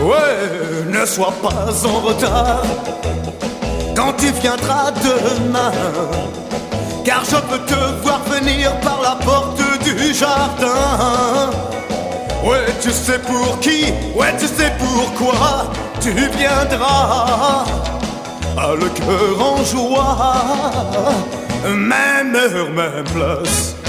Ouais, ne sois pas en retard quand tu viendras demain, car je peux te voir venir par la porte du jardin. Ouais, tu sais pour qui, ouais, tu sais pourquoi tu viendras, le cœur en joie, même heure, même place.